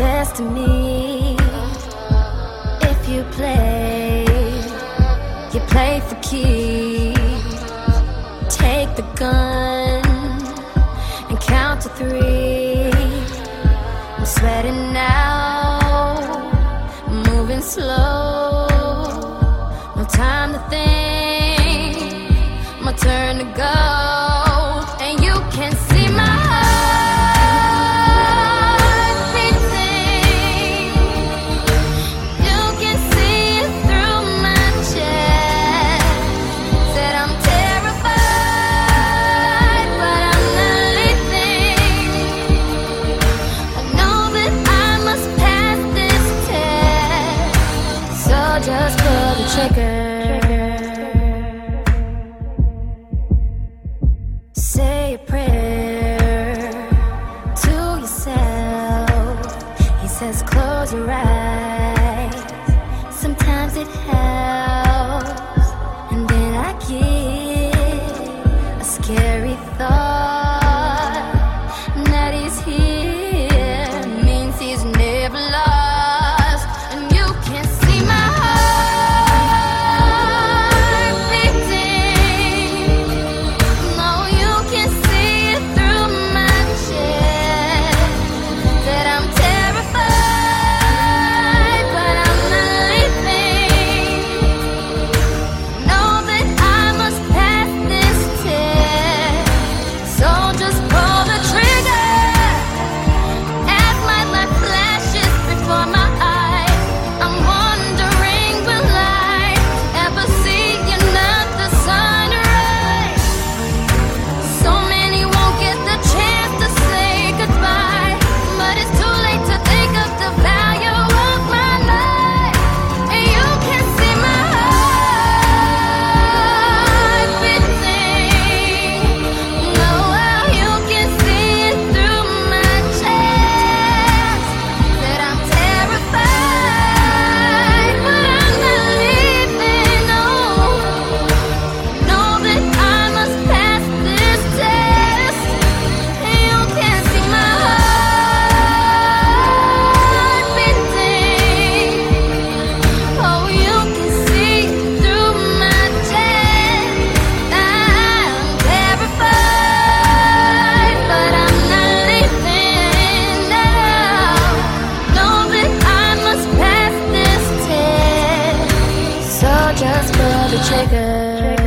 destiny. If you play for keeps. Take the gun and count to 3. I'm sweating now, moving slow. No time to think, my turn to go. And you can see my heart beating. You can see it through my chest. Said I'm terrified, but I'm not leaving. I know that I must pass this test. So just pull the trigger. Say a prayer to yourself. He says close your eyes. Sometimes it helps. And then I get a scary thought that he's here means he's never lost. And you can see my heart beating. No, you can see it through my chest. That I'm terrified, but I'm not leaving. Know that I must pass this test. So just pull the trigger. As my life flashes before my eyes, I'm wondering, will I ever see another sunrise? So many won't get the chance to say goodbye, but it's too late to think of the value of my life. And you can see my heart beating. No, how you can see it through my chest. That I'm terrified, but I'm not leaving. No, know that I must pass this test. And you can see my heart beating. Oh, you can see through my chest. I'm terrified, but I'm not leaving. Now, know that I must pass this test. So just pull the trigger.